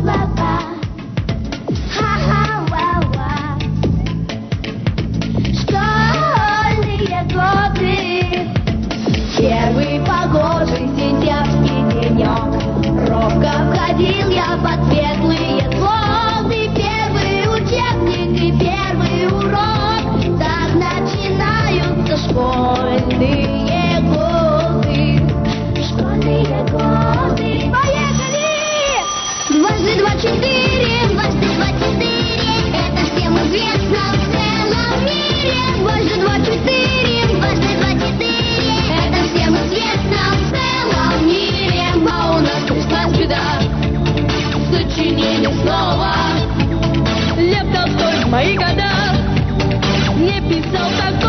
слова. Ха-ха-ва-ва. Школьные годы, первый погожий сентябрьский денек. Робко входил я под светлые своды. Первый учебник и первый урок. Так начинаются школьные годы. Школьные годы. Поехали! Дважды два четыре, дважды два четыре. Это всем известно в целом мире. Дважды два четыре, дважды два четыре. Это всем известно в целом мире. А у нас пришлась беда. Сочинение снова. Лев Толстой в мои года не писал так